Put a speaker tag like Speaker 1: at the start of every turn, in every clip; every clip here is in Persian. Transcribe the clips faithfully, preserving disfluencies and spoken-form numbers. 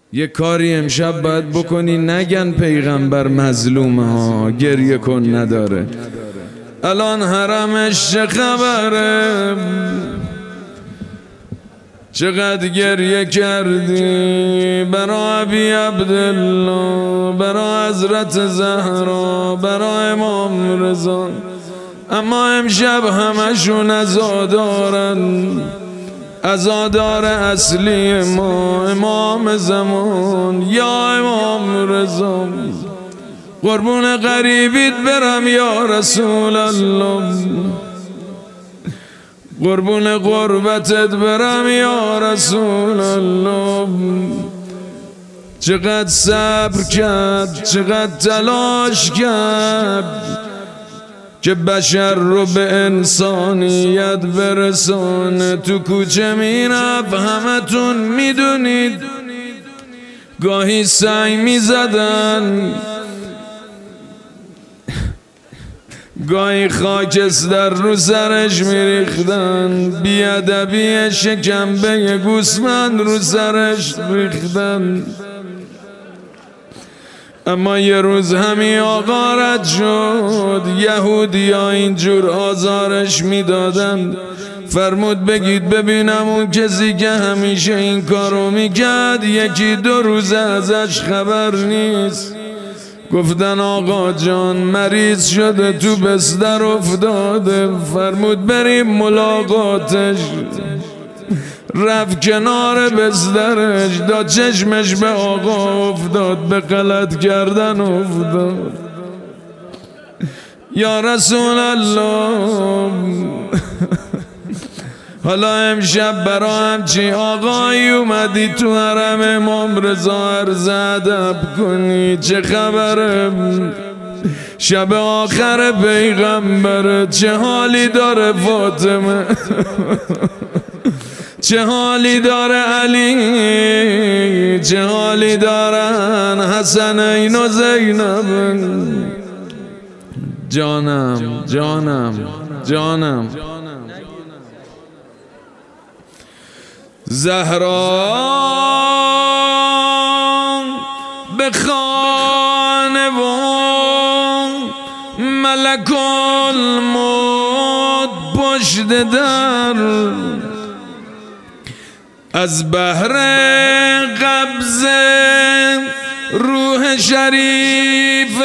Speaker 1: یه کاری امشب باید بکنی نگن پیغمبر مظلومه ها، گریه کن نداره. الان حرمش چه خبره؟ چقدر گریه کردی برای ابی عبدالله، برای حضرت زهرا، برای امام رضا، اما امشب همشون عزادارن. عزادار اصلی ما امام زمان، یا امام رضا. قربون غریبیت برم یا رسول الله، قربون قربتت برم یا رسول الله. چقدر صبر کرد، چقدر تلاش کرد که بشر رو به انسانیت برسانه. تو کوچه میرفت، همتون میدونید، گاهی سعی میزدن، گاهی خاکستر رو سرش میریختن، بیادبی شکمبه گوسفند رو سرش ریختن. اما یه روز همین آقا رد شد، یهودی ها اینجور آزارش میدادن. فرمود بگید ببینم اون کسی که همیشه این کارو میکرد یکی دو روز ازش خبر نیست. گفتن آقا جان مریض شده، تو بستر افتاده. فرمود بریم ملاقاتش. رفت کنار بسترش، دا چشمش به آقا افتاد، به غلط کردن افتاد. یا رسول الله، حالا امشب برا همچی آقایی اومدی تو حرم امام رضا عرض ادب کنی، چه خبره؟ شب آخر پیغمبره، چه حالی داره فاطمه؟ چه حالی داره علی؟ چه حالی دارن حسنین و زینب؟ جانم جانم جانم زهرا به خانه و ملک الموت پشت در، از بحر قبض روح شریف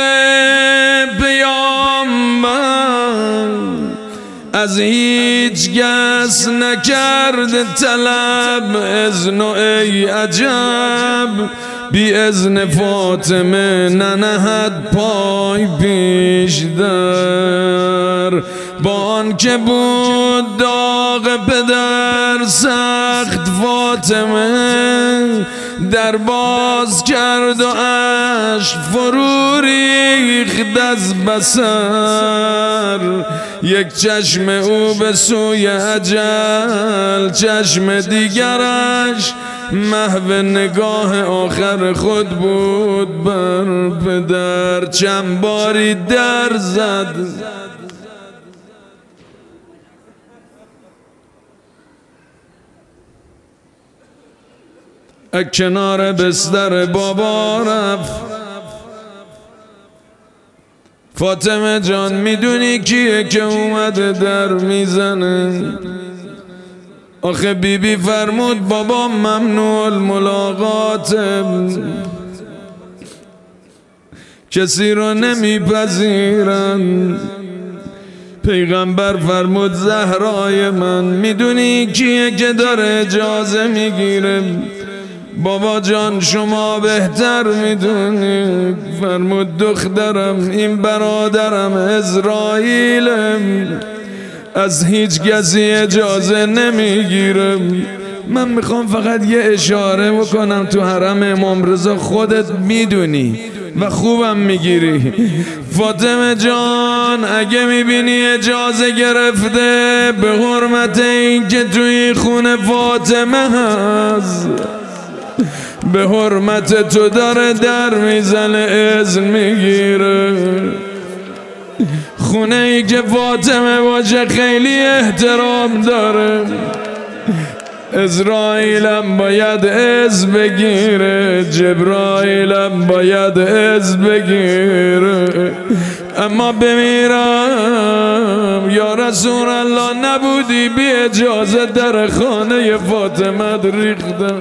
Speaker 1: پیامبر، از هیچ کس نکرد طلب اذن و ای عجب، بی اذن فاطمه ننهد پای پیش در. با آن که بود داغ پدر سخت، فاطمه در باز کرد و اشک فرو ریخت از بصر. یک چشم او به سوی اجل، چشم دیگرش محو نگاه آخر خود بود بر پدر. چند باری در زد، کنار بستر بابا رفت. فاطمه جان میدونی کیه که اومده در میزنه؟ آخه بیبی بی فرمود بابا ممنوع الملاقات، کسی رو نمیپذیرن. پیغمبر فرمود زهرای من میدونی کیه که داره اجازه میگیره؟ بابا جان شما بهتر میدونی. فرمود دخترم این برادرم اسرائیلم، از هیچ کسی اجازه نمیگیرم. من میخوام فقط یه اشاره بکنم، تو حرم امام رضا خودت میدونی و خوبم میگیری. فاطمه جان اگه میبینی اجازه گرفته به حرمت این که توی خونه فاطمه هست، به حرمت تو داره در میزنه اذن میگیره. خونه ای که فاطمه باشه خیلی احترام داره. اسرائیلم باید از بگیره، جبرائیلم باید از بگیره، اما بمیرم یا رسول الله نبودی بی اجازه در خانه فاطمه ریختم.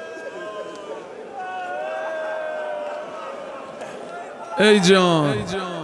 Speaker 1: ای جان